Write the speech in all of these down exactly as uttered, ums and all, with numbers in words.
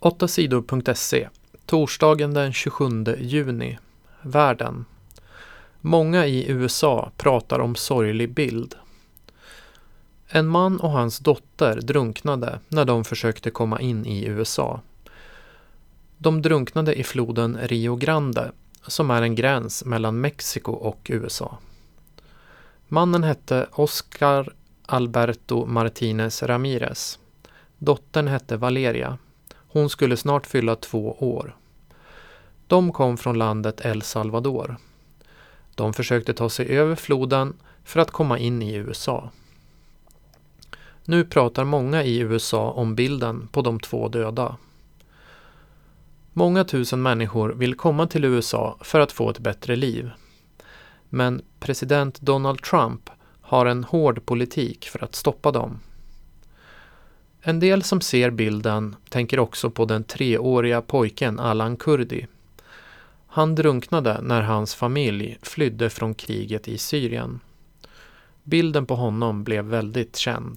åtta sidor punkt se. Torsdagen den tjugosjunde juni. Världen. Många i U S A pratar om sorglig bild. En man och hans dotter drunknade när de försökte komma in i U S A. De drunknade i floden Rio Grande, som är en gräns mellan Mexiko och U S A. Mannen hette Oscar Alberto Martinez Ramirez. Dottern hette Valeria. Hon skulle snart fylla två år. De kom från landet El Salvador. De försökte ta sig över floden för att komma in i U S A. Nu pratar många i U S A om bilden på de två döda. Många tusen människor vill komma till U S A för att få ett bättre liv. Men president Donald Trump har en hård politik för att stoppa dem. En del som ser bilden tänker också på den treåriga pojken Alan Kurdi. Han drunknade när hans familj flydde från kriget i Syrien. Bilden på honom blev väldigt känd.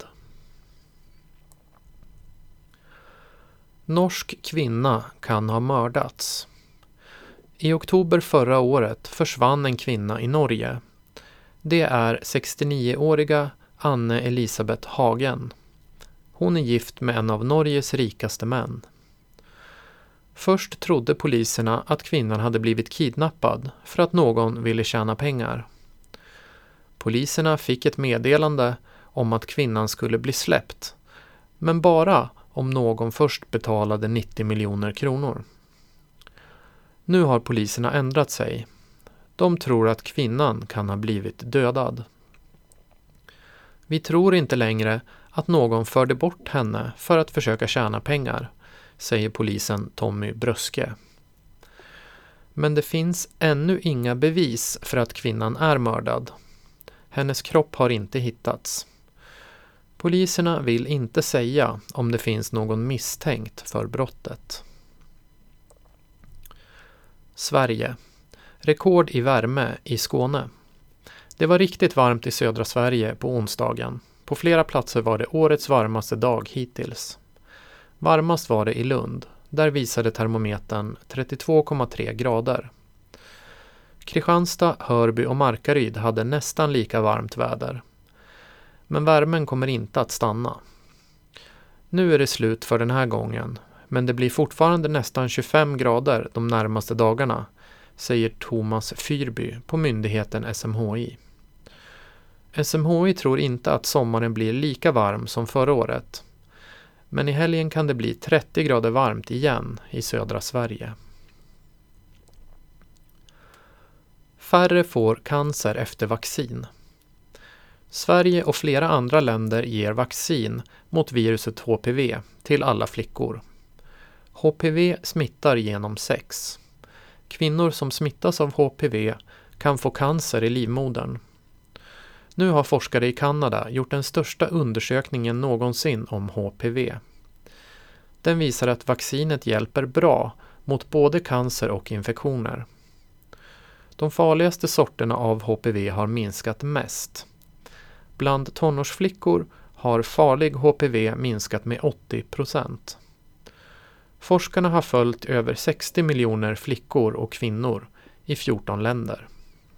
Norsk kvinna kan ha mördats. I oktober förra året försvann en kvinna i Norge. Det är sextionioåriga Anne Elisabeth Hagen. Hon är gift med en av Norges rikaste män. Först trodde poliserna att kvinnan hade blivit kidnappad för att någon ville tjäna pengar. Poliserna fick ett meddelande om att kvinnan skulle bli släppt, men bara om någon först betalade nittio miljoner kronor. Nu har poliserna ändrat sig. De tror att kvinnan kan ha blivit dödad. Vi tror inte längre att någon förde bort henne för att försöka tjäna pengar, säger polisen Tommy Bröske. Men det finns ännu inga bevis för att kvinnan är mördad. Hennes kropp har inte hittats. Poliserna vill inte säga om det finns någon misstänkt för brottet. Sverige. Rekord i värme i Skåne. Det var riktigt varmt i södra Sverige på onsdagen. På flera platser var det årets varmaste dag hittills. Varmast var det i Lund. Där visade termometern trettiotvå komma tre grader. Kristianstad, Hörby och Markaryd hade nästan lika varmt väder. Men värmen kommer inte att stanna. Nu är det slut för den här gången, men det blir fortfarande nästan tjugofem grader de närmaste dagarna, säger Thomas Fyrby på myndigheten S M H I. S M H I tror inte att sommaren blir lika varm som förra året, men i helgen kan det bli trettio grader varmt igen i södra Sverige. Färre får cancer efter vaccin. Sverige och flera andra länder ger vaccin mot viruset H P V till alla flickor. H P V smittar genom sex. Kvinnor som smittas av H P V kan få cancer i livmodern. Nu har forskare i Kanada gjort den största undersökningen någonsin om H P V. Den visar att vaccinet hjälper bra mot både cancer och infektioner. De farligaste sorterna av H P V har minskat mest. Bland tonårsflickor har farlig H P V minskat med åttio procent. Forskarna har följt över sextio miljoner flickor och kvinnor i fjorton länder.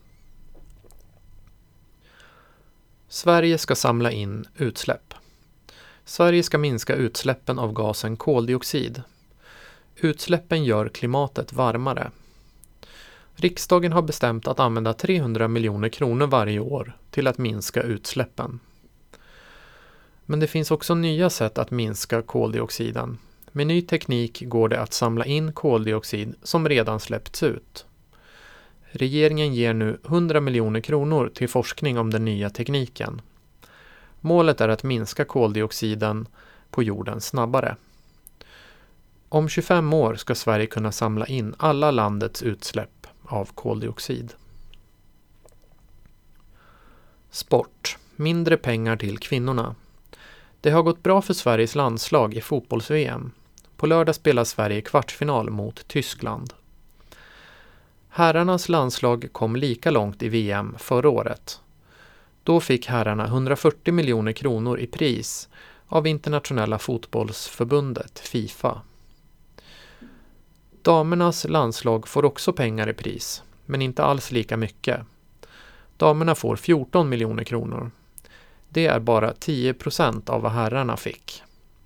Sverige ska samla in utsläpp. Sverige ska minska utsläppen av gasen koldioxid. Utsläppen gör klimatet varmare. Riksdagen har bestämt att använda trehundra miljoner kronor varje år till att minska utsläppen. Men det finns också nya sätt att minska koldioxiden. Med ny teknik går det att samla in koldioxid som redan släppts ut. Regeringen ger nu hundra miljoner kronor till forskning om den nya tekniken. Målet är att minska koldioxiden på jorden snabbare. Om tjugofem år ska Sverige kunna samla in alla landets utsläpp av koldioxid. Sport. Mindre pengar till kvinnorna. Det har gått bra för Sveriges landslag i fotbolls-V M. På lördag spelar Sverige kvartsfinal mot Tyskland. Herrarnas landslag kom lika långt i V M förra året. Då fick herrarna hundrafyrtio miljoner kronor i pris av internationella fotbollsförbundet FIFA. Damernas landslag får också pengar i pris, men inte alls lika mycket. Damerna får fjorton miljoner kronor. Det är bara tio procent av vad herrarna fick.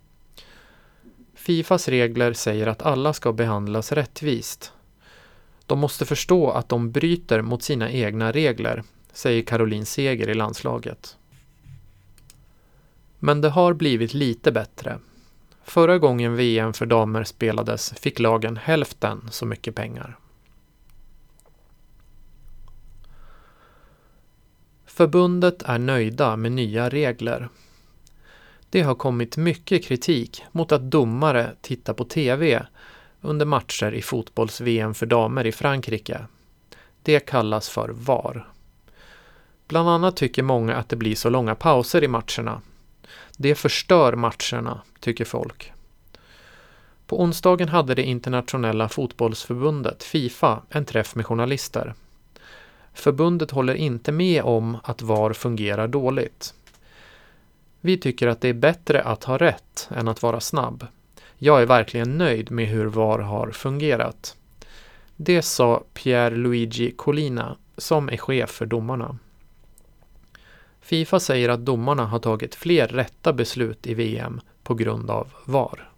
Fifas regler säger att alla ska behandlas rättvist. De måste förstå att de bryter mot sina egna regler, säger Caroline Seger i landslaget. Men det har blivit lite bättre. Förra gången V M för damer spelades fick lagen hälften så mycket pengar. Förbundet är nöjda med nya regler. Det har kommit mycket kritik mot att domare tittar på tv under matcher i fotbolls-V M för damer i Frankrike. Det kallas för V A R. Bland annat tycker många att det blir så långa pauser i matcherna. Det förstör matcherna, tycker folk. På onsdagen hade det internationella fotbollsförbundet FIFA en träff med journalister. Förbundet håller inte med om att V A R fungerar dåligt. Vi tycker att det är bättre att ha rätt än att vara snabb. Jag är verkligen nöjd med hur V A R har fungerat. Det sa Pierluigi Collina som är chef för domarna. FIFA säger att domarna har tagit fler rätta beslut i V M på grund av V A R.